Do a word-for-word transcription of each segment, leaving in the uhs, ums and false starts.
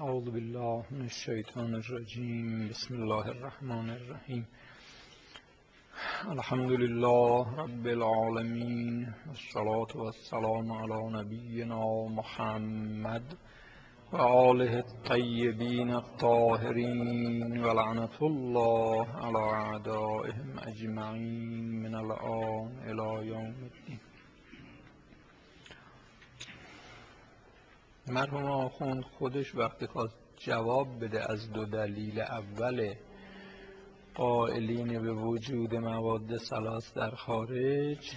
اعوذ بالله من الشیطان الرجیم. بسم الله الرحمن الرحیم. الحمد لله رب العالمین، والصلاة والسلام علی نبینا محمد و آله الطیبین الطاهرین و لعنة الله علی اعدائهم اجمعین من الآن الی یوم الدین. مرحوم آخوند خودش وقتی خواست جواب بده از دو دلیل اول قائلین به وجود مواد ثلاث در خارج،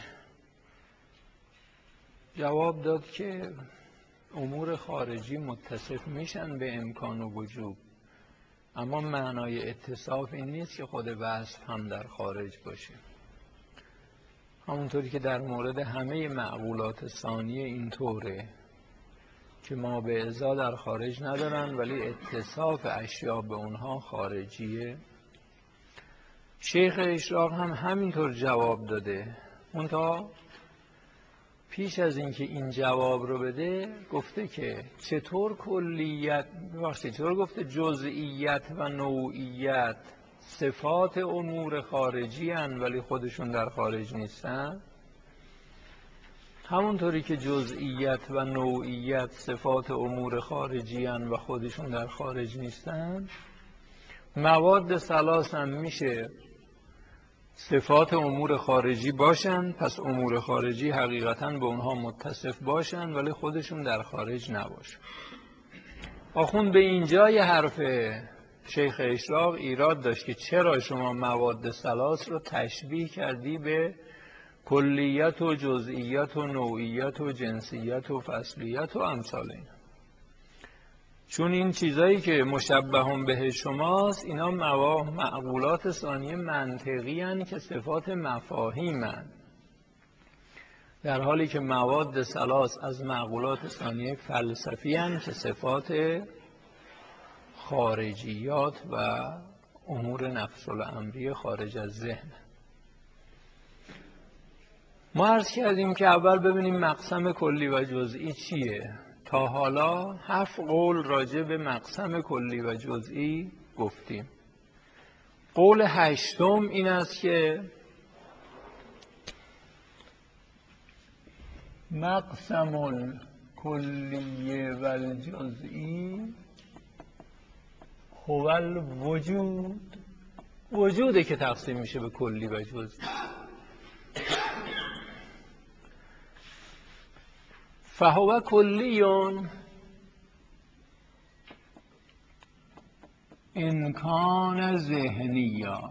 جواب داد که امور خارجی متصف میشن به امکان و وجود، اما معنای اتصاف این نیست که خود وصف هم در خارج باشه. همونطوری که در مورد همه معقولات ثانیه اینطوره که ما به ازا در خارج ندارن ولی اتصاف اشیاء به اونها خارجیه. شیخ اشراق هم همینطور جواب داده، منتها پیش از اینکه این جواب رو بده گفته که چطور کلیت ببخشید چطور گفته جزئیت و نوعیت صفات امور خارجی هن ولی خودشون در خارج نیستن. همونطوری که جزئیت و نوعیت صفات امور خارجی هن و خودشون در خارج نیستن، مواد ثلاث هم میشه صفات امور خارجی باشن، پس امور خارجی حقیقتا به اونها متصف باشن ولی خودشون در خارج نباشن. آخوند به اینجای حرف شیخ اشراق ایراد داشت که چرا شما مواد ثلاث رو تشبیه کردی به کلیت و جزئیت و نوعیت و جنسیت و فصلیت و امثال اینا، چون این چیزایی که مشبه به شماست اینا معقولات ثانیه منطقی هن که صفات مفاهیم هن، در حالی که مواد ثلاث از معقولات ثانیه فلسفی هن که صفات خارجیات و امور نفس الامری خارج از ذهن. ما عرض کردیم که اول ببینیم مقسم کلی و جزئی چیه. تا حالا هفت قول راجع به مقسم کلی و جزئی گفتیم. قول هشتم این است که مقسم الکلی و الجزئی هو الوجود، وجوده که تقسیم میشه به کلی و جزئی. فهو کلیون امکان ذهنیا،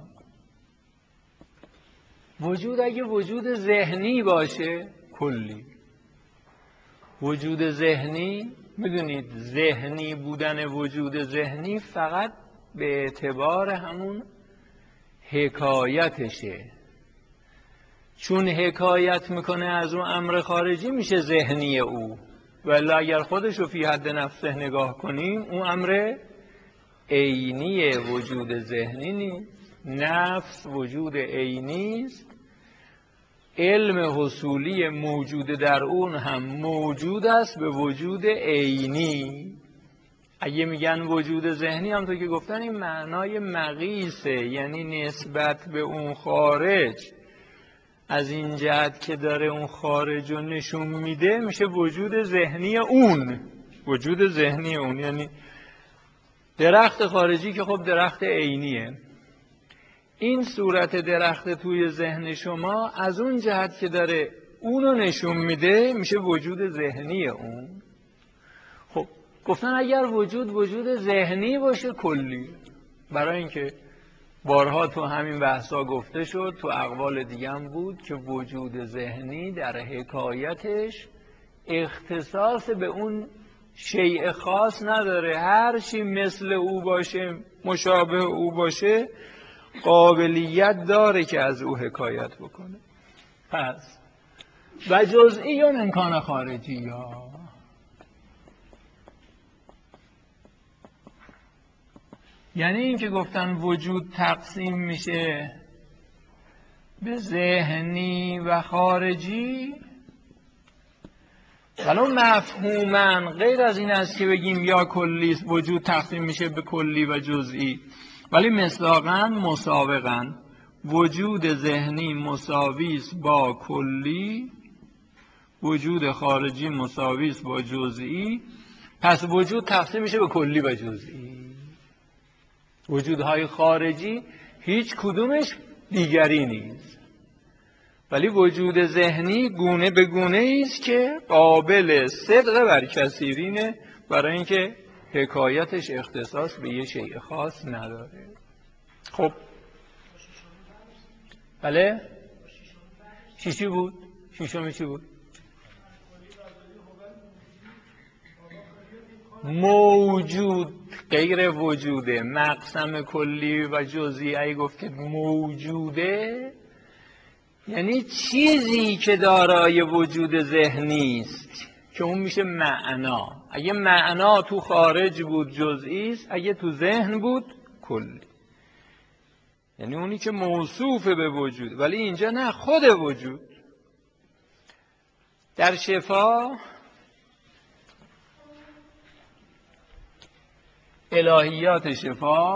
وجود اگه وجود ذهنی باشه کلی. وجود ذهنی میدونید ذهنی بودن وجود ذهنی فقط به اعتبار همون حکایتشه، چون حکایت میکنه از اون امر خارجی میشه ذهنی او، ولی اگر خودش رو فی حد نفسه نگاه کنیم اون امر عینی وجود ذهنی نیست. نفس وجود عینی است، علم حصولی موجود در اون هم موجود است به وجود عینی. اگه میگن وجود ذهنی هم تو که گفتن این معنای مقیسه، یعنی نسبت به اون خارج از این جهت که داره اون خارج رو نشون میده میشه وجود ذهنی اون. وجود ذهنی اون یعنی درخت خارجی که خب درخت عینیه. این صورت درخت توی ذهن شما از اون جهت که داره اونو نشون میده میشه وجود ذهنی اون. خب گفتن اگر وجود وجود ذهنی باشه کلی، برای اینکه بارها تو همین بحثا گفته شد، تو اقوال دیگه هم بود که وجود ذهنی در حکایتش اختصاص به اون شیء خاص نداره، هر چی مثل او باشه مشابه او باشه قابلیت داره که از او حکایت بکنه. پس و جزئیون امکان خارجی ها، یعنی این که گفتن وجود تقسیم میشه به ذهنی و خارجی، ولو مفهوما غیر از این است که بگیم یا کلی است، وجود تقسیم میشه به کلی و جزئی، ولی مصداقاً مساوقاً وجود ذهنی مساوی است با کلی، وجود خارجی مساوی است با جزئی، پس وجود تقسیم میشه به کلی و جزئی. وجودهای خارجی هیچ کدومش دیگری نیست، ولی وجود ذهنی گونه به گونه است که قابل صدق بر کثیرینه، برای اینکه حکایتش اختصاص به یه شیء خاص نداره. خب بله شیشی بود، شیشمی چی بود؟ موجود غیر وجوده. مقسم کلی و جزئی ای گفت که موجوده یعنی چیزی که دارای وجود ذهنی است که اون میشه معنا. اگه معنا تو خارج بود جزئی است، اگه تو ذهن بود کلی، یعنی اونی که موصوف به وجود، ولی اینجا نه، خود وجود. در شفا الهیات شفا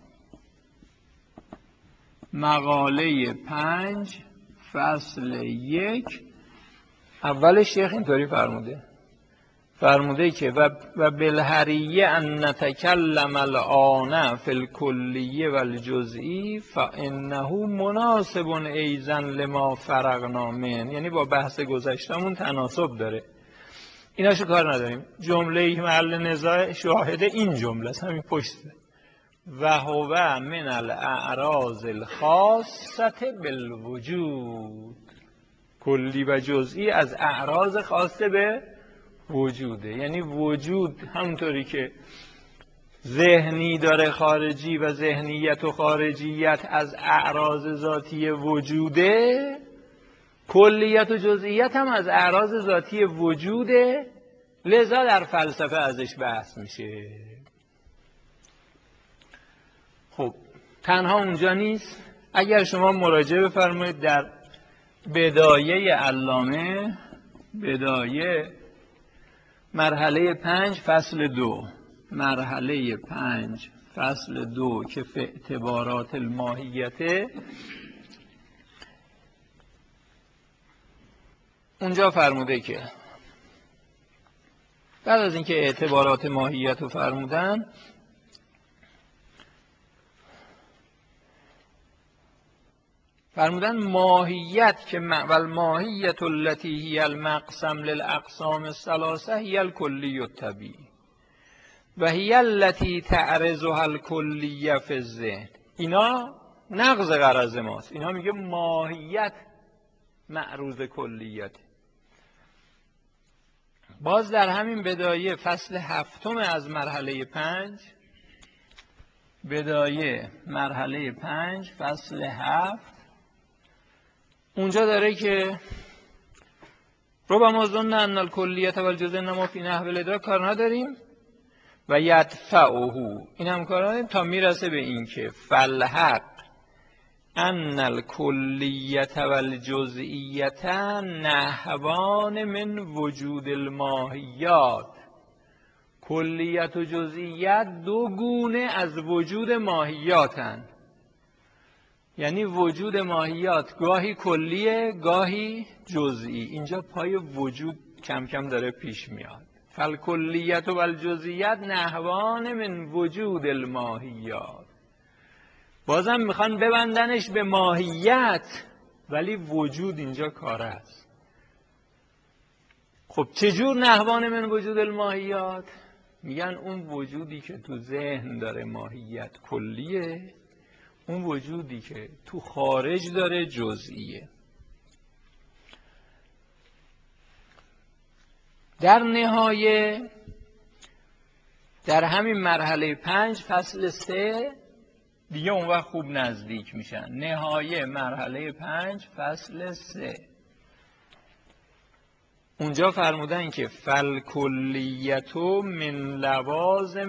مقاله پنج فصل یک اول شیخ اینطوری فرموده فرموده که و و بالحریه ان نتکلم الان فی الکلیه و الجزئی فانه مناسب ایضا لما فرغنا من، یعنی با بحث گذشتمون تناسب داره. ایناشو کار نداریم. جمله محل نزاع شاهده این جمله است، همین پشته. و هو من الاعراض الخاصه بالوجود، کلی و جزئی از اعراض خاصه به وجوده. یعنی وجود همونطوری که ذهنی داره خارجی و ذهنیت و خارجیت از اعراض ذاتی وجوده، کلیت و جزئیت هم از اعراض ذاتی وجوده، لذا در فلسفه ازش بحث میشه. خب تنها اونجا نیست. اگر شما مراجعه بفرمایید در بدایه علامه، بدایه مرحله پنج فصل دو، مرحله پنج فصل دو که فی اعتبارات الماهیته، اونجا فرموده که بعد از اینکه اعتبارات ماهیت رو فرمودن، فرمودن ماهیت که اول ماهیت التي هی المقسم للاقسام الثلاثه هی الکلی الطبیعی و هی التي تعرضها الکلیه فی الذهن. اینا نقض غرض ماست. اینا میگه ماهیت معروض کلیت. باز در همین بدایه فصل هفتم از مرحله پنج، بدایه مرحله پنج فصل هفت، اونجا داره که ربما ظن ان الکلیت و الجزء انما فی نحو الادراک، کار نداریم، و یدفعه، این هم کار نداریم تا میرسه به این که فالحق ان الکلیت و الجزئیت نحوان من وجود الماهیات. کلیت و جزئیت دو گونه از وجود ماهیاتن، یعنی وجود ماهیات گاهی کلیه گاهی جزئی. اینجا پای وجود کم کم داره پیش میاد. فالکلیت و الجزئیت نحوان من وجود الماهیات. بازم میخوان ببندنش به ماهیت، ولی وجود اینجا کاره است. خب چجور نحوان من وجود الماهیات؟ میگن اون وجودی که تو ذهن داره ماهیت کلیه، اون وجودی که تو خارج داره جزئیه. در نهایه در همین مرحله پنج فصل سه دیگه اون وقت خوب نزدیک میشن. نهایه مرحله پنج فصل سه، اونجا فرمودن که فالکلیتو من لوازم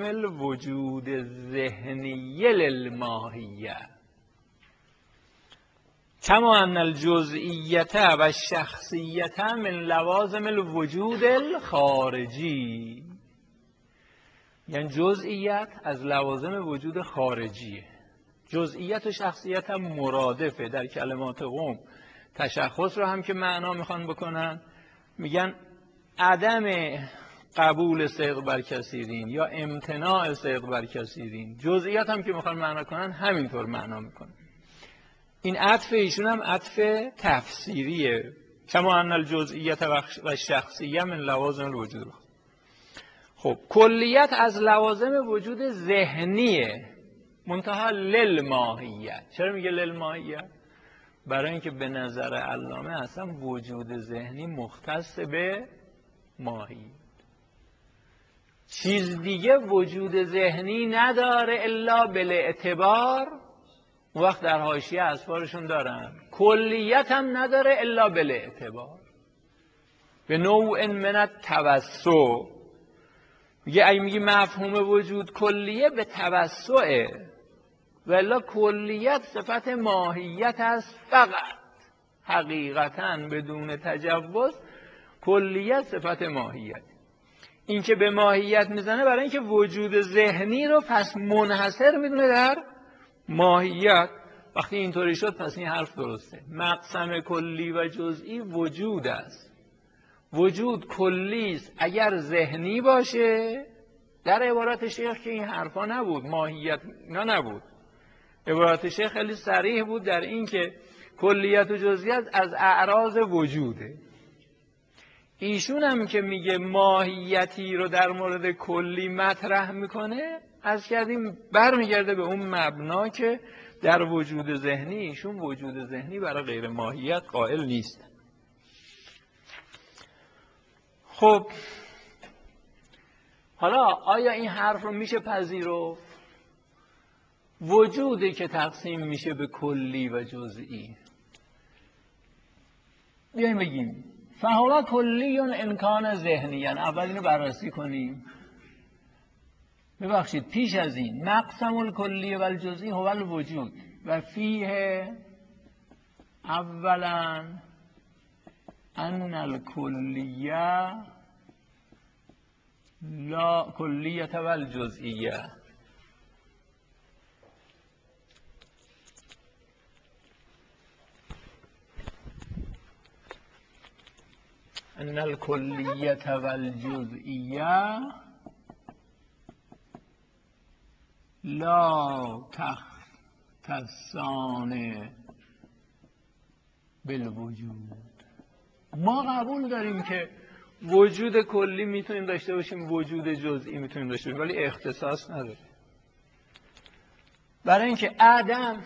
الوجود ذهنی للماهیه. کما ان الجزئیت و الشخصیت من لوازم الوجود الخارجی، یعنی جزئیت از لوازم وجود خارجیه. جزئیت و شخصیت هم مرادفه. در کلمات قوم تشخص رو هم که معنا میخوان بکنن میگن عدم قبول صدق بر کثیرین یا امتناع صدق بر کثیرین. جزئیات هم که میخوان معنا کنن همینطور معنا میکنن. این عطف ایشون هم عطف تفسیریه. کما ان الجزئیت و شخصیه من لوازم الوجود. خب کلیت از لوازم وجود ذهنیه، منتها للماهیت. چرا میگه للماهیت؟ برای اینکه به نظر علامه اصلا وجود ذهنی مختص به ماهیت، چیز دیگه وجود ذهنی نداره الا بالاعتبار. وقت در حاشیه اسفارشون دارن کلیت هم نداره الا بالاعتبار، به نوع من التوسع. میگه اگه میگی مفهوم وجود کلیه به توسعه، ولی کلیت صفت ماهیت است فقط، حقیقتا بدون تجوز کلیت صفت ماهیت. این که به ماهیت میزنه برای اینکه وجود ذهنی رو پس منحصر میدونه در ماهیت. وقتی اینطوری شد پس این حرف درسته. مقسم کلی و جزئی وجود است. وجود کلی است اگر ذهنی باشه. در عبارت شیخ که این حرفا نبود، ماهیت نه نبود. عبارت شیخ خیلی صریح بود در این که کلیت و جزئیات از اعراض وجوده. ایشون هم که میگه ماهیتی رو در مورد کلی مطرح میکنه، از کردیم برمیگرده به اون مبنا که در وجود ذهنی ایشون وجود ذهنی برای غیر ماهیت قائل نیست. خب حالا آیا این حرف رو میشه پذیرفت؟ وجودی که تقسیم میشه به کلی و جزئی، بیاییم بگیم فهو کلی امکان ذهنی. یعنی اول اینو بررسی کنیم. ببخشید پیش از این مقسم الکلی و الجزئی هو الوجود و فیه اولا ان الکلیه لا کلیت و الجزئیه. ان الکلیت و الجزئیه لا تختصان بالوجود. ما قبول داریم که وجود کلی میتونیم داشته باشیم، وجود جزئی میتونیم داشته باشیم، ولی اختصاص نداره. برای اینکه عدم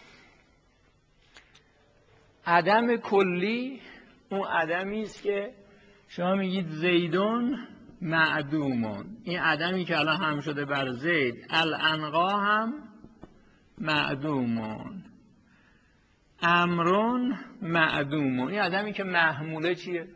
عدم کلی اون عدمی است که شما میگید زیدون معدومون. این عدمی که الان هم شده بر زید، الانقا هم معدومون، امرون معدومون. این عدمی که محموله چیه؟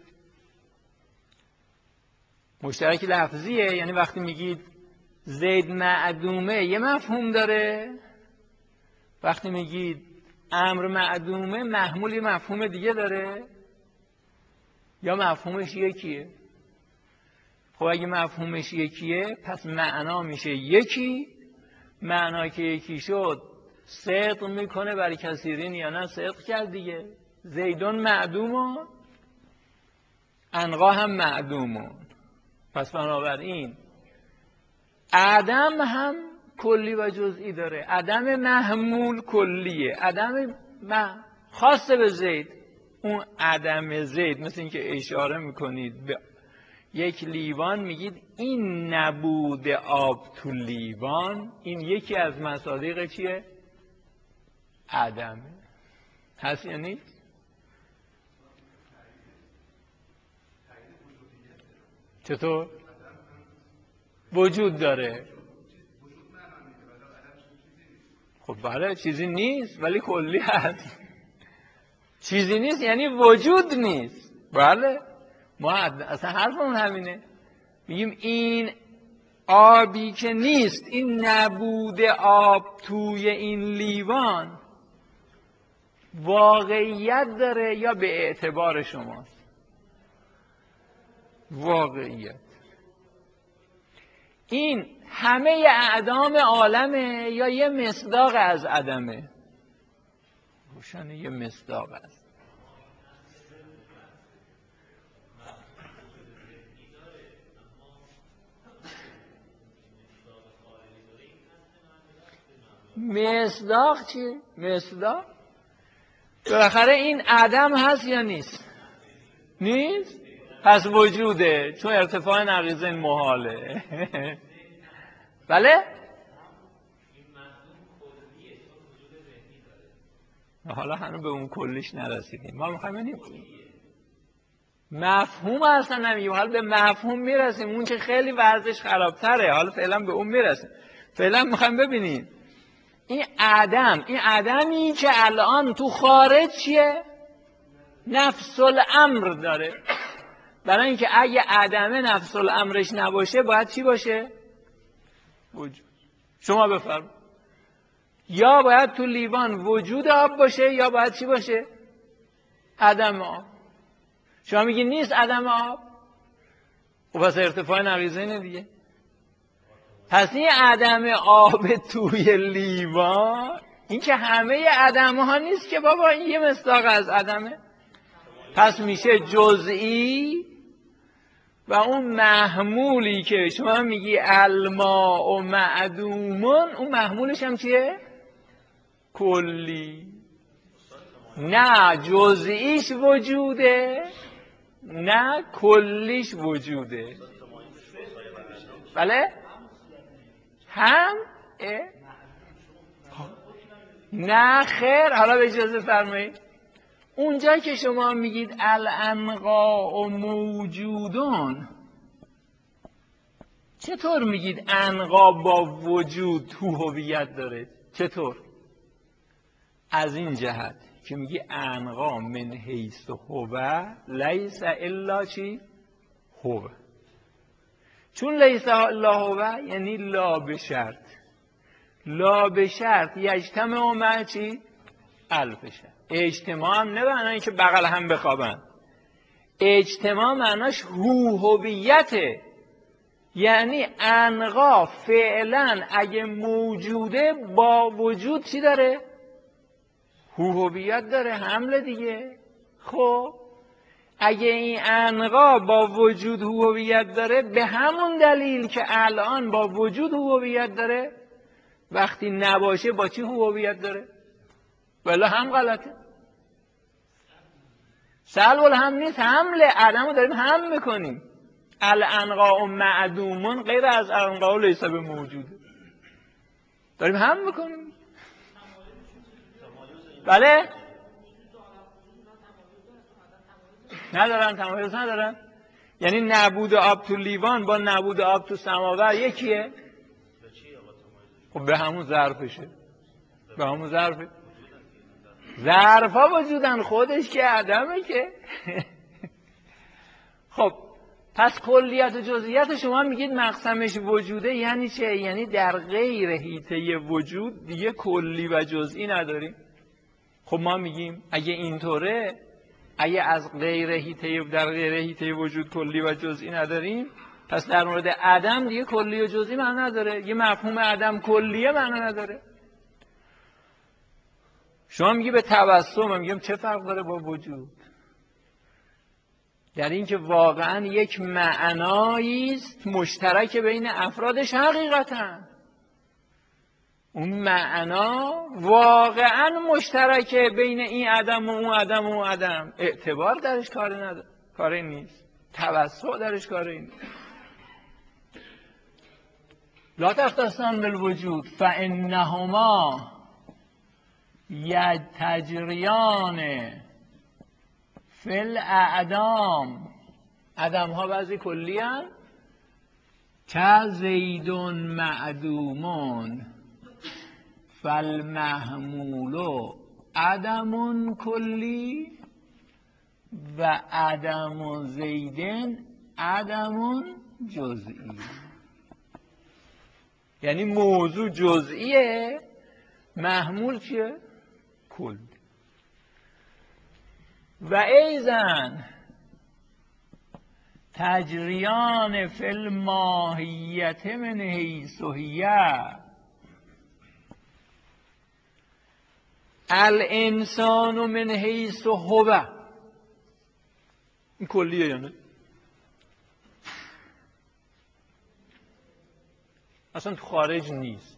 مشترک لفظیه. یعنی وقتی میگید زید معدومه یه مفهوم داره، وقتی میگید امر معدومه محمول یه مفهوم دیگه داره، یا مفهومش یکیه؟ خب اگه مفهومش یکیه پس معنا میشه یکی. معنا که یکی شد صدق میکنه برای کثیرین یا نه؟ صدق کرد دیگه. زیدون معدومون، انقا هم معدومون. پس بنابراین عدم هم کلی و جزئی داره. عدم محمول کلیه، عدم خاص به زید. اون عدم زید مثل این که اشاره میکنید به یک لیوان، میگید این نبود آب تو لیوان، این یکی از مصادیق چیه؟ عدمه. هست یا نیست؟ چطور؟ وجود داره. خب بله چیزی نیست ولی کلی هست. چیزی نیست یعنی وجود نیست. بله ما اصلا حرفمون همینه. میگیم این آبی که نیست، این نبود آب توی این لیوان، واقعیت داره یا به اعتبار شماست؟ واقعیت. این همه اعدام عالمه یا یه مصداق از عدمه؟ روشنه یه مصداق است. مصداق چی؟ مصداق بالاخره این عدم هست یا نیست؟ نیست؟ پس وجوده، چون ارتفاع نقیضین محاله. بله؟ حالا هنوز به اون کلیش نرسیدیم. ما میخوایم ببینیم مفهوم اصلا نمیگیم، حالا به مفهوم میرسیم، اون که خیلی ورزش خرابتره. حالا فعلا به اون میرسیم. فعلا میخوایم ببینیم این عدم، این عدمی که الان تو خارج چیه؟ نفس الامر داره. برای اینکه اگه عدمه نفس الامرش نباشه باید چی باشه؟ وجود. شما بفرم. یا باید تو لیوان وجود آب باشه یا باید چی باشه؟ عدم آب. شما میگی نیست عدم آب، و پس ارتفاع نقیضینه دیگه. پس این عدم آب توی لیوان، این که همه عدم ها نیست که بابا، این یه مصداق از عدمه. پس میشه جزئی و اون محمولی که شما میگی الماء و معدومون، اون محمولش هم چیه؟ کلی. نه جزئیش وجوده نه کلیش وجوده. بله؟ هم؟ نه خیر. حالا به اجازه فرمایید، اونجا که شما میگید الانقاء موجودون، چطور میگید انقا با وجود تو هویت داره؟ چطور؟ از این جهت که میگی انقا من حیث هو لیس الا چی؟ هو. چون لیس الا هو یعنی لا به شرط. لا به شرط یجتمع مع چی؟ الف شرط. اجتماع هم نه معنی که بغل هم بخوابن. اجتماع معناش هو هویته. یعنی انقا فعلا اگه موجوده با وجود چی داره؟ هو هویت داره، حمله دیگه. خب اگه این انقا با وجود هو هویت داره، به همون دلیل که الان با وجود هو هویت داره، وقتی نباشه با چی هو هویت داره؟ ولی هم غلطه. سلب هم نیست، حمله. عدمو داریم هم میکنیم. الانقاء معدومون غیر از انقاء لیس به موجوده، داریم هم میکنیم. بله؟ ندارن، تمایز ندارن. یعنی نبود آب تو لیوان با نبود آب تو سماور یکیه؟ خب به همون ظرفشه. به همون ظرفه. ظرفا وجودن، خودش که عدمه که. خب پس کلیت و جزئیات شما میگید مقسمش وجوده، یعنی چه؟ یعنی در غیر حیطه وجود دیگه کلی و جزئی نداریم. خب ما میگیم اگه اینطوره، اگه از غیر حیطه در غیر حیطه وجود کلی و جزئی نداریم، پس در مورد عدم دیگه کلی و جزئی معنی نداره. یه مفهوم عدم کلیه معنی نداره. شما میگی به تبسم، من میگم چه فرق داره با وجود؟ در این که واقعا یک معنایی است مشترک بین افرادش حقیقتا. اون معنا واقعا مشترکه بین این عدم و اون عدم و اون عدم. اعتبار درش کاری نداره، کاری نیست. توسع درش کاری نیست. لا تختصان بالوجود فانهما یتجریان فی الاعدام. عدم ها بعضی کلی هن، که زیدون معدومون فالمحمول عدم کلی و عدم زیدن عدم جزئی. یعنی موضوع جزئیه، محمول چیه؟ کل. و ایزن تجریان فی الماهیت من حیث هی الانسان من حیث هو. این کلیه یا نه؟ اصلا تو خارج نیست،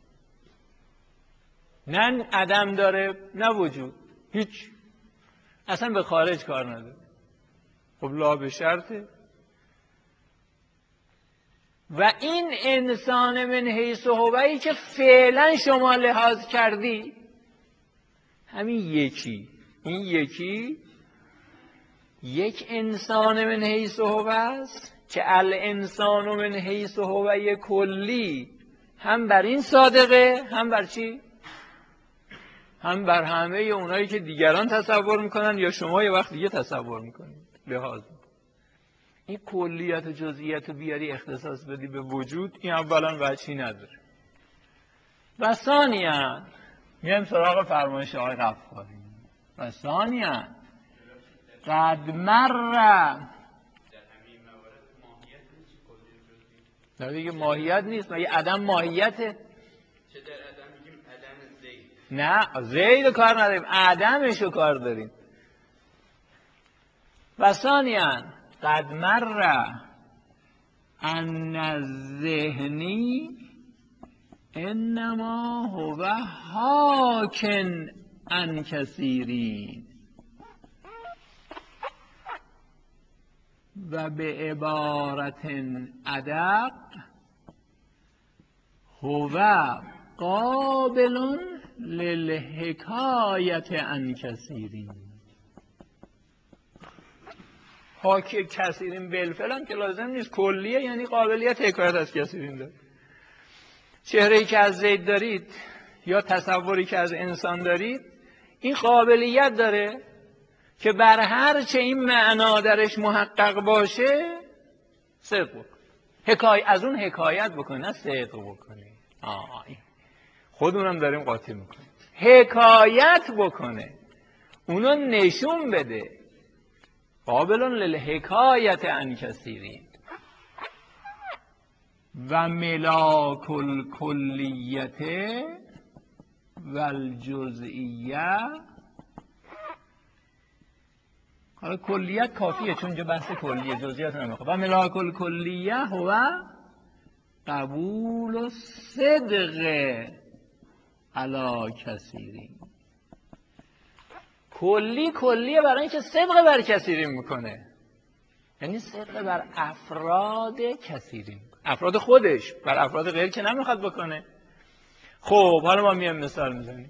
نه عدم داره نه وجود، هیچ، اصلا به خارج کار نداره. خب لا به شرطه. و این انسان من حیث هویی که فعلا شما لحاظ کردی، همین یکی، این یکی یک انسان من حیث هو است که الانسان من حیث هوی کلی هم بر این صادقه، هم بر چی؟ هم بر همه اونایی که دیگران تصور میکنن یا شما یه وقت دیگه تصور میکنید لحاظ میکنید. این کلیت و جزئیات رو بیاری اختصاص بدی به وجود، این اولا وجهی نداره. و ثانیاً میایم سراغ فرمایش آقای غفاری. و ثانیاً قد مر در دیگه ماهیت نیست، مگه عدم ماهیته؟ چه در عدم میگیم عدم زید؟ نه زید رو کار نداریم، عدمش رو کار داریم. و ثانیاً قد مر ان الذهنی انما هو حاکن عن کثیرین و به عبارت ادق هو قابل للحکایت عن کثیرین. حاکی کثیرین بالفعل هم که لازم نیست، کلیه یعنی قابلیت حکایت از کثیرین داره. چهره‌ای که از زید دارید یا تصوری که از انسان دارید، این قابلیت داره که بر هر چه این معنا درش محقق باشه صدق بکنه، حکای از اون حکایت بکنه، نه صدق بکنه. آه خودمونم داریم قاطی میکنیم. حکایت بکنه، اونو نشون بده. قابلون للحکایت عن کثیرین و ملاک الکلیت و الجزئیه. حالا کلیت کافیه چون اینجا بحث کلیه، جزئیات نمیخواد. و ملاک الکلیه هو قبول و صدق علی کثیرین. کلی کلیه برای اینکه صدق بر کثیرین میکنه، یعنی صدق بر افراد کثیرین، افراد خودش، بر افراد غیر که نمیخواد بکنه. خب حالا ما میایم مثال میزنیم.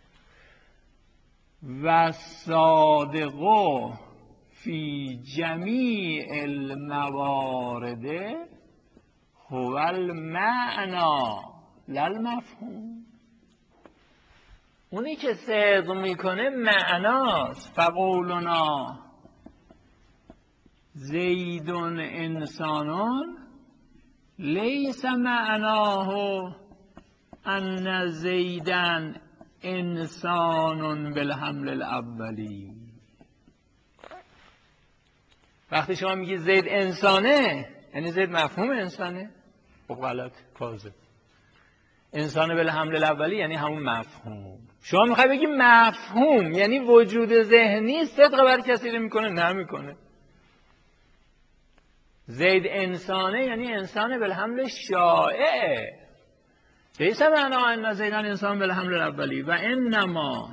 و صادقو فی جمیع الموارد هو المعنا لا المفهوم. اونی که صدق میکنه معناست. فقولنا زیدون انسانون لیس معناه ان زیدن انسان بالحمل الاولی. وقتی شما میگی زید انسانه یعنی زید مفهوم انسانه؟ خب غلط، کاذب. انسان بالحمل الاولی یعنی همون مفهوم. شما میخوای بگی مفهوم یعنی وجود ذهنی صدق بر کثیرین میکنه؟ نمیکنه. زید انسانه یعنی انسان بالحمل شائع. لیس معنا ان زیدن انسان بالحمل الاولی و انما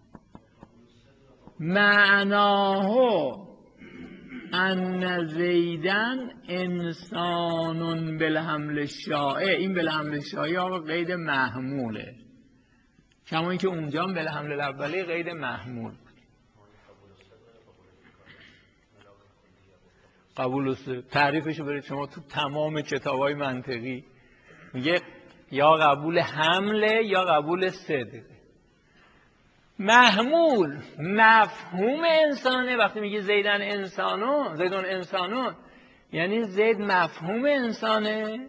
معناه ان زیدن انسان بالحمل شائع. این بالحمل شائع آقا قید محموله، کما اینکه اونجا هم بالحمل الاولی قید محمول. قبول تعریفشو برید شما تو تمام کتابای منطقی، میگه یا قبول حمله یا قبول صدقه. محمول مفهوم انسانه. وقتی میگه زیدن انسانون، زیدون انسانون یعنی زید مفهوم انسانه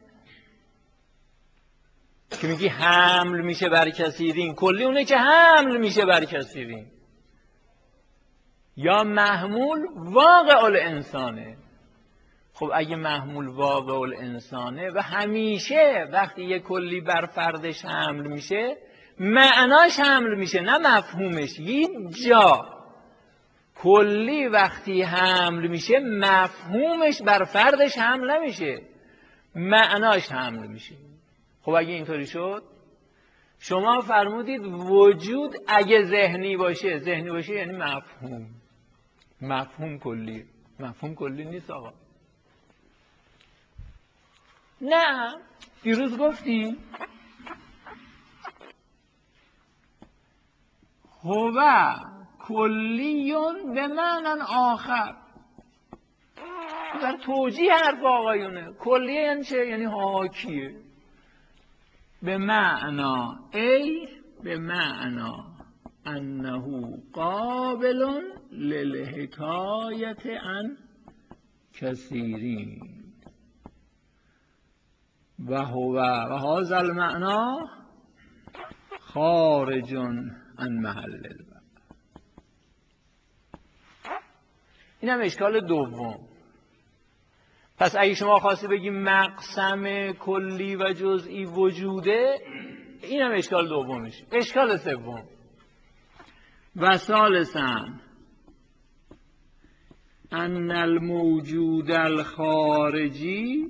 که میگی حمل میشه بر کثیرین. کلی اونه که حمل میشه بر کثیرین. یا محمول واقع الانسانه. خب اگه محمول واقع الانسانه و همیشه وقتی یه کلی بر فردش حمل میشه معناش حمل میشه نه مفهومش. یک جا کلی وقتی حمل میشه مفهومش بر فردش حمل نمیشه، معناش حمل میشه. خب اگه اینطوری شد، شما فرمودید وجود اگه ذهنی باشه، ذهنی باشه یعنی مفهوم، مفهوم کلی، مفهوم کلی نیست آقا. نه، دیروز گفتیم هو کلیون به معنی آخر. در توجیه حرف آقایونه کلیه یعنی چه؟ یعنی حاکیه. به معنا ای به معنا انه قابل للحکایت عن کثیرین و هو و هذا المعنا خارج عن محل البحث. این هم اشکال دوم. پس اگه شما خواستی بگی مقسم کلی و جزئی وجوده، این هم اشکال دومش. اشکال سوم و ثالثاً ان الموجود الخارجی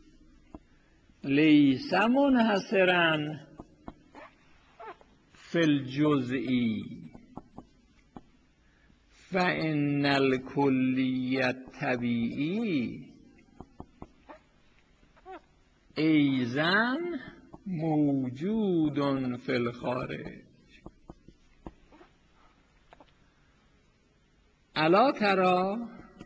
لیس منحصراً فی الجزئی فان الکلی الطبیعی ایضاً موجود فی الخارج. الا تری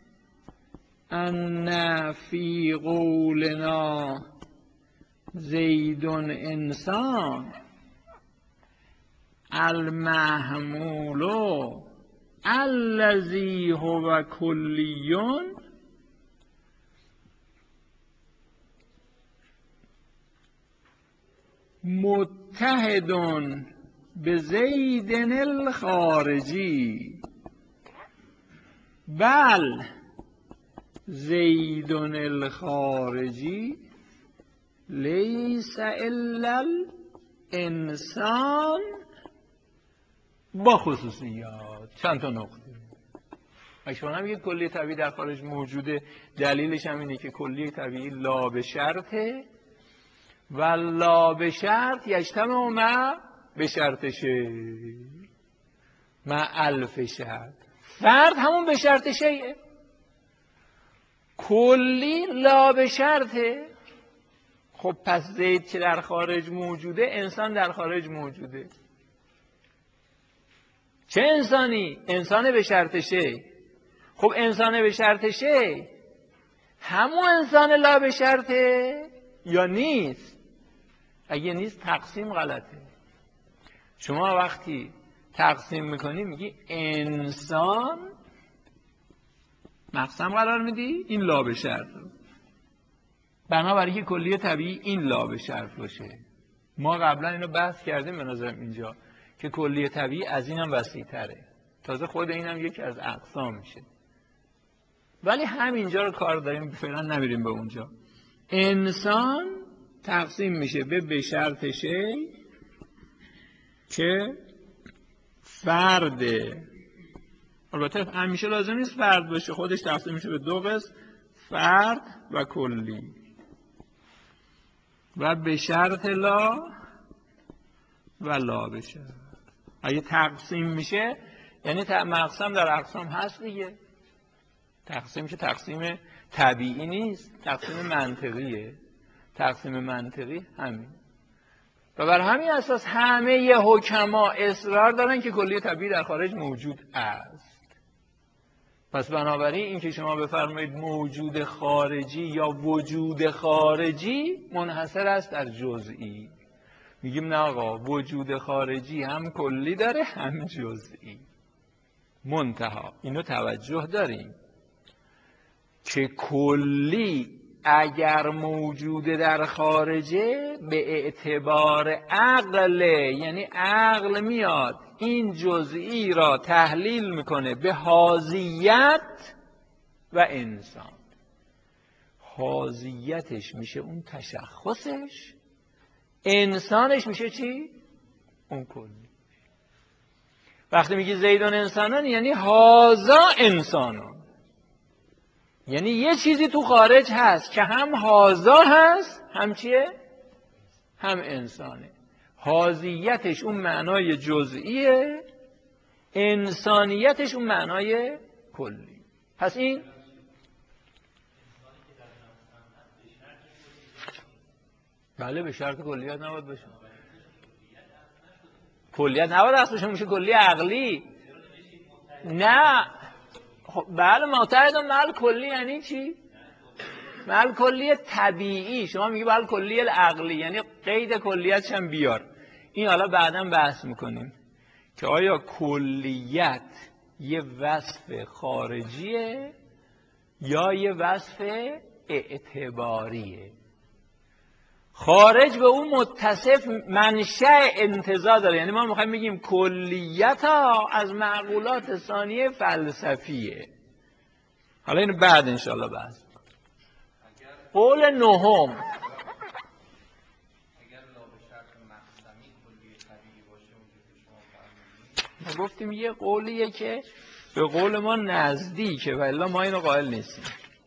ان فی قولنا زید انسان المحمول الذی هو کلیون متحد به زید الخارجی بل زید الخارجی لیس الا الانسان با خصوصیات. چند تا نقطه. اگه شما نمیگید کلی طبیعی در خارج موجوده، دلیلش هم اینه که کلی طبیعی لا به شرطه و لا به شرط یجتمع مع به شرط شیء مع الف شرط. فرد همون به شرط شیء، کلی لا به شرطه. خب پس زید که در خارج موجوده، انسان در خارج موجوده. چه انسانی؟ انسان به شرط شیء. خب انسان به شرط شیء همون انسان لا به شرطه یا نیست؟ اگه نیست تقسیم غلطه. شما وقتی تقسیم میکنی میگی انسان مقسم قرار میدی این لا به شرط رو، بنابراین که کلیه طبیعی این لا به شرط باشه. ما قبلا اینو بحث کردیم به نظرم اینجا که کلیه طبیعی از اینم وسیع تره، تازه خود اینم یکی از اقسام میشه، ولی همینجا رو کار داریم، فعلا نمیریم به اونجا. انسان تقسیم میشه به به شرط شیء که فرد، البته همیشه لازم نیست فرد باشه، خودش تقسیم میشه به دو قسم، فرد و کلی، و به شرط لا و لا به شرط. اگه تقسیم میشه یعنی مقسم در اقسام هست دیگه. تقسیم که تقسیم طبیعی نیست، تقسیم منطقیه. تقسیم منطقی همین. و بر همین اساس همه حکما اصرار دارن که کلیه طبیعی در خارج موجود است. پس بنابراین این که شما بفرمایید موجود خارجی یا وجود خارجی منحصر است در جزئی. میگیم نه آقا، وجود خارجی هم کلی داره هم جزئی. منتها اینو توجه داریم که کلی اگر موجوده در خارجه به اعتبار عقل، یعنی عقل میاد این جزئی را تحلیل میکنه به حاذیت و انسان. حاذیتش میشه اون تشخصش، انسانش میشه چی؟ اون کلی. وقتی میگی زیدون انسانان یعنی هازا انسانان، یعنی یه چیزی تو خارج هست که هم هازا هست هم چیه؟ هم انسانه. حاذیتش اون معنای جزئیه، انسانیتش اون معنای کلی. پس این بله به شرط کلیت نباید باشه. کلیت نباید اصل بشه، میشه کلی عقلی. نه خب بله متحدم مع کلی یعنی چی؟ مع کلی طبیعی. شما میگی مع کلی عقلی یعنی قید کلیتش هم بیار. این حالا بعداً بحث میکنیم که آیا کلیت یه وصف خارجیه یا یه وصف اعتباریه. خارج به اون متصف منشأ انتزاع داره، یعنی ما میخوایم بگیم کلیت ها از معقولات ثانیه فلسفیه. حالا اینو بعد انشاءالله بحث. قول نهم، اگر لا به شرط مقسمی کلی طبیعی باشه اونجا که شما فرمودید، ما گفتیم یه قولیه که به قول ما نزدیکه و الا ما اینو قائل نیستیم.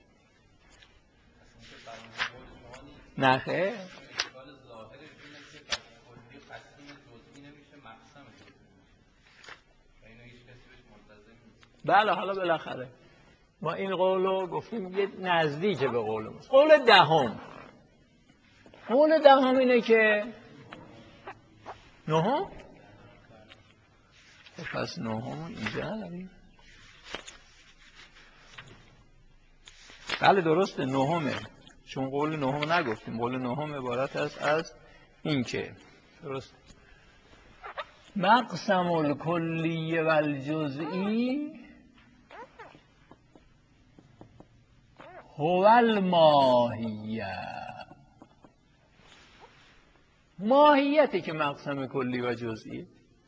نه خیر بله حالا بالاخره ما این قولو گفتیم یه نزدیکه به قول ما. قول دهم، قول دهم اینه که نهم پس نهم اینجا نداریم. بله درسته نهمه، چون قول نهم نگفتیم. قول نهم عبارت است از این که درست مقسم الکلی و الجزئی هو الماهیه. ماهیته که مقسم کلی و جزئی.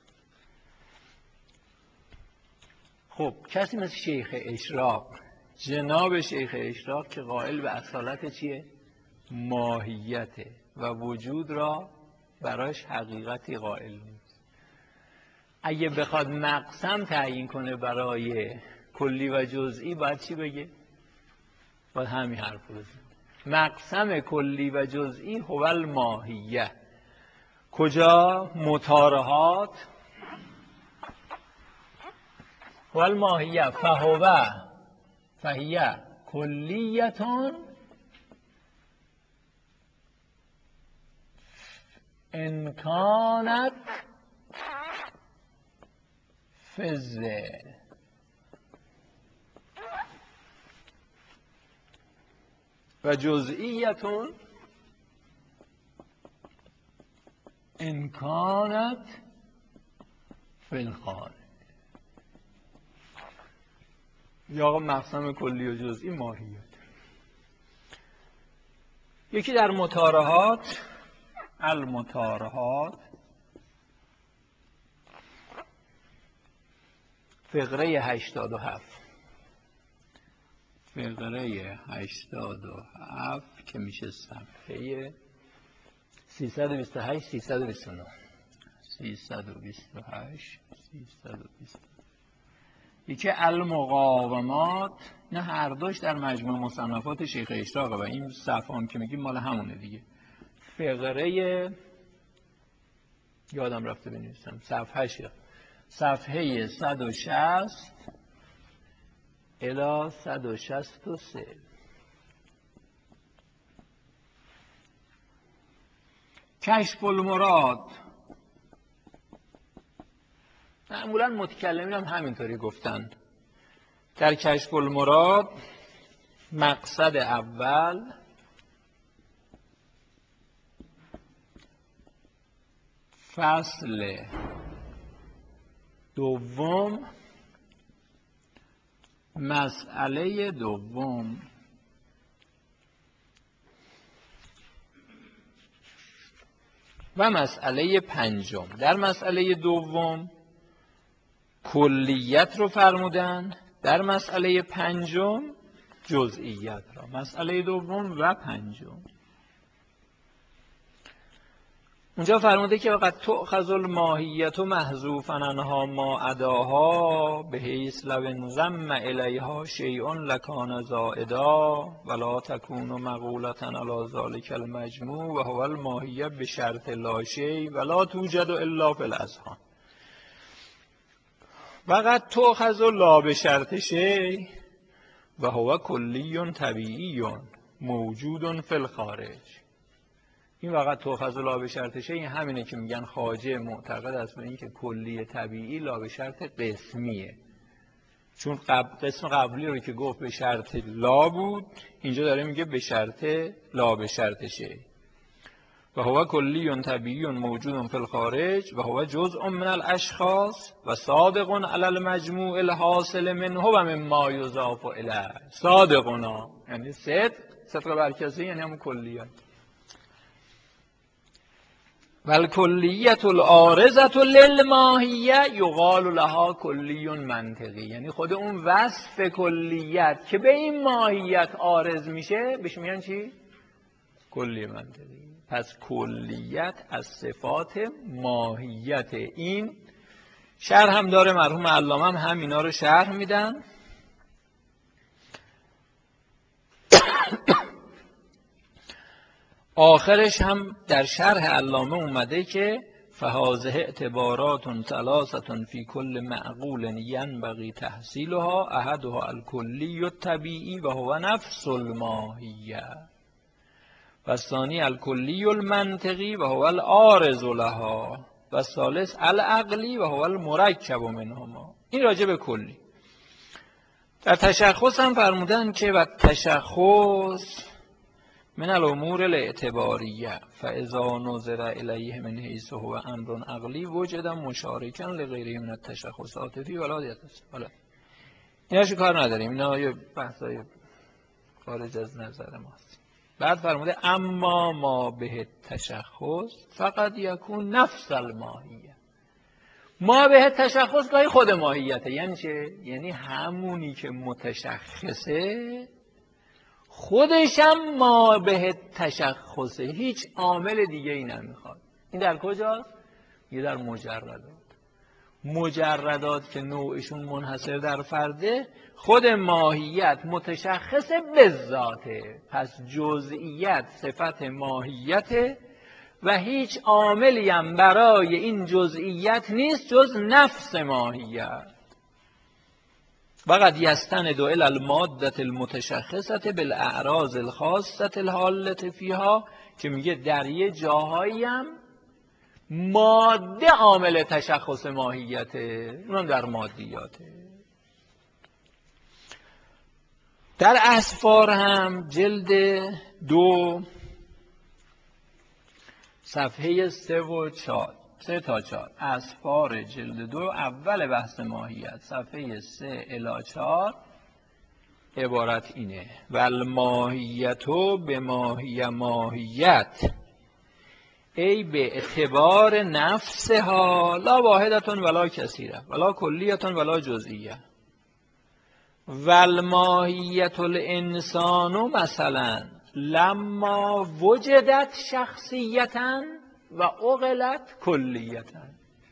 خب کسی مثل شیخ اشراق، جناب شیخ اشراق که قائل به اصالت چیه؟ ماهیته و وجود را براش حقیقتی قائل نیست. اگه بخواد مقسم تعیین کنه برای کلی و جزئی باید چی بگه؟ باید همین حرف بزنه. مقسم کلی و جزئی هو الماهیه. کجا؟ مطارحات هو الماهیه فهو فهیه کلیتون ان کانت فزه و جزئیتون ان کانت فی الخارج. یا آقا مقسم کلی و جزئی ماهیت. یکی در مطارحات، المطارحات فقره هشتاد و هفت، فقره هشتاد و هفت که میشه صفحه سیصد و بیست و هشت سیصد و بیست و نه سیصد و بیست و هشت سیصد و بیست و نه. یکی المقاومات، نه هر دوش در مجموع مصنفات شیخ اشراقه و این صفحه هم که میگیم مال همونه دیگه. فقره یادم رفته بنویسم صفحه شه. صفحه صد و شصت الی صد و شصت و سه. کشف المراد، معمولا متکلمین هم همینطوری گفتن. در کشف المراد مقصد اول فصل دوم مسئله دوم و مسئله پنجم. در مسئله دوم کلیت رو فرمودن، در مسئله پنجم جزئیت را. مسئله دوم و پنجم اونجا فرموده که وقت تؤخذ الماهیت محذوفا عنها ما عداها به حیث لو انضم الیها شیء لکان زائدا ولا تکون مقولة علی ذلک المجموع و هو الماهیه بشرط لا شیء ولا توجد الا فی الاذهان. وقت تؤخذ لا بشرط شیء و هو کلی طبیعی موجود فی الخارج. این وقت تؤخذ لا به شرط شیء این همینه که میگن خواجه معتقد است به این که کلی طبیعی لا به شرط قسمیه، چون قبل قسم قبلی رو که گفت به شرط لا بود، اینجا داره میگه به شرط لا به شرط شیء. و هو کلی طبیعی موجود فی الخارج و هو جزء من الاشخاص و صادق علی المجموع الحاصل منه و مما یضاف الیه. صادقنا یعنی صدق، صدق برکسی یعنی همون کلیت. والکلیت العارضة للماهیه یقال لها کلی منطقی. یعنی خود اون وصف کلیت که به این ماهیت عارض میشه بهش میگن چی؟ کلی منطقی. پس کلیت از صفات ماهیت. این شرح هم داره، مرحوم علامه هم, هم اینا رو شرح میدن. آخرش هم در شرح علامه اومده که فهذه اعتبارات ثلاثه فی کل معقول ینبغی تحصیلها احدها الکلی الطبیعی و هو نفس الماهیه و الثانی الکلی المنطقی و هو العارض لها و الثالث العقلی و هو المرکب منهما. این راجع به کلی. در تشخص هم فرمودن که و تشخص من الامور الاعتباریه فاذا نظر الیه من حیث هو امر عقلی وجد مشارکا لغیره من التشخصات فی ولایت. حالا ایناشو کار نداریم، اینا یه بحثای خارج از نظر ماست. بعد فرموده اما ما به تشخص فقط یکون نفس الماهیه. ما به تشخص گاهی خود ماهیته. یعنی چه؟ یعنی همونی که متشخصه خودش هم ما به تشخصه، هیچ عامل دیگه ای نمیخواد. این در کجاست؟ یه در مجردات. مجردات که نوعشون منحصر در فرده، خود ماهیت متشخص به ذاته، پس جزئیت صفت ماهیته و هیچ عاملی هم برای این جزئیت نیست جز نفس ماهیت. وقد یستند الی الماده المتشخصه بالاعراض الخاصه الحاله فیها، که میگه در یه جاهایی هم ماده عامل تشخص ماهیته، اونم در مادیاته. در اسفار هم جلد دو صفحه سه و چهار، سه تا چهار، اسفار جلد دو اول بحث ماهیت صفحه سه الی چهار عبارت اینه: والماهیتو به ماهی ماهیت ای به اعتبار نفسها لا واحدتون ولا کثیره ولا کلیتون ولا جزئیه. والماهیت الانسانو مثلا لما وجدت شخصیتن و اغلت کلیتن.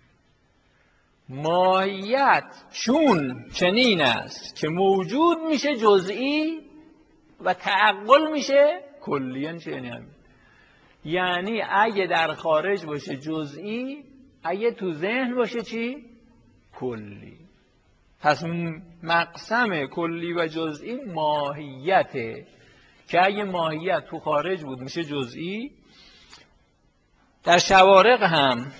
ماهیت چون چنین است که موجود میشه جزئی و تعقل میشه کلیاً. چنین یعنی اگه در خارج باشه جزئی، اگه تو ذهن باشه چی؟ کلی. پس مقسم کلی و جزئی ماهیته که اگه ماهیت تو خارج بود میشه جزئی. در شوارق هم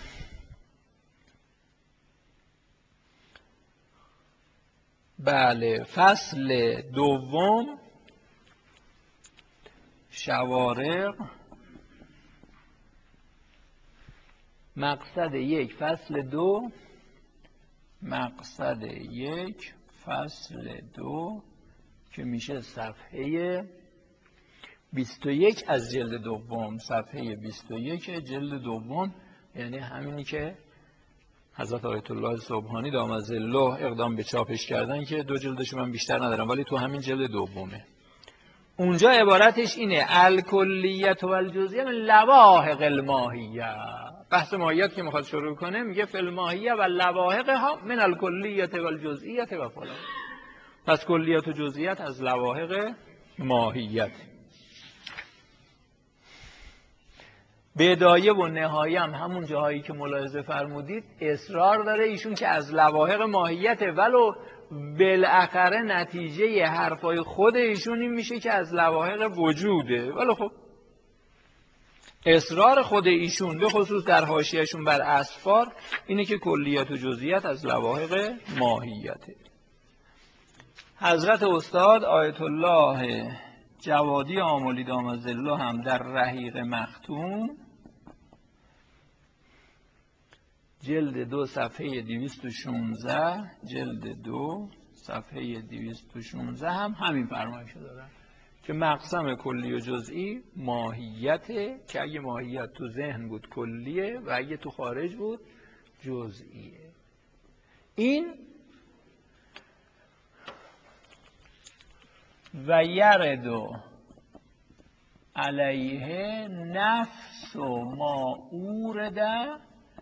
بله فصل دوم شوارق مقصد یک فصل دو مقصد یک فصل دو که میشه صفحه بیست و یک از جلد دوم، صفحه بیست و یک جلد دوم، یعنی همینی که حضرت آیت الله سبحانی دام ظله اقدام به چاپش کردن که دو جلدش من بیشتر ندارم ولی تو همین جلد دومه. اونجا عبارتش اینه الکلیت و الجزئیه من لواحق الماهیه. بحث ماهیت که میخواد شروع کنه میگه فی الماهیه و لواحقها من الکلیت و الجزئیه و فلان. پس کلیت و جزئیات از لواحق ماهیت. بدایه و نهایه هم همون جاهایی که ملاحظه فرمودید اصرار داره ایشون که از لواحق ماهیت، ولو بالاخره نتیجه حرفای خود ایشون این میشه که از لواحق وجوده، ولی خب اصرار خود ایشون به خصوص در حاشیه‌شون بر اسفار اینه که کلیت و جزئیات از لواحق ماهیته. حضرت استاد آیت الله جوادی آملی دام ظله هم در رحیق مختوم جلد دو صفحه دویست و شانزده جلد دو صفحه دویست و شانزده هم همین فرمایش دارن که مقسم کلی و جزئی ماهیته، که اگه ماهیت تو ذهن بود کلیه و اگه تو خارج بود جزئیه. این و یردو علیه نفس و ما اورده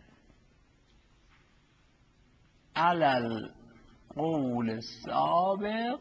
علل قول السابق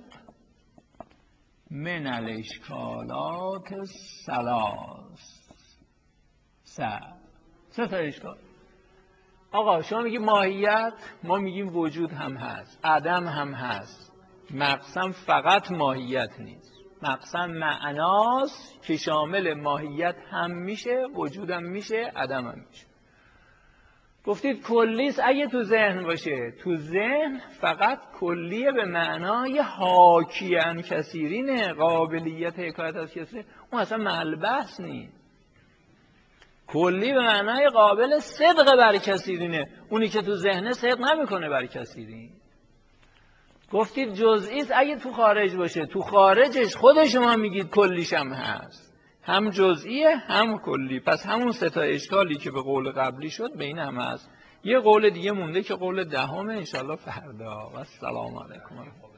من الاشکالات الثلاث. سه سه تا اشکال. آقا شما میگی ماهیت، ما میگیم وجود هم هست، عدم هم هست. مقسم فقط ماهیت نیست، مقسم معناست که شامل ماهیت هم میشه، وجود هم میشه، عدم هم میشه. گفتید کلیست اگه تو ذهن باشه، تو ذهن فقط کلیه به معنای حاکی عن کثیرینه، قابلیت حکایت از کثیر، اون اصلا محل بحث نیست. کلی به معنای قابل صدق بر کثیرینه، اونی که تو ذهنه صدق نمیکنه بر کثیرین. گفتید جزئیست اگه تو خارج باشه، تو خارجش خود شما میگید کلیش هم هست، هم جزئیه هم کلی. پس همون سه تا اشکالی که به قول قبلی شد بین هم هست. یه قول دیگه مونده که قول دهمه، انشالله فردا. و السلام علیکم.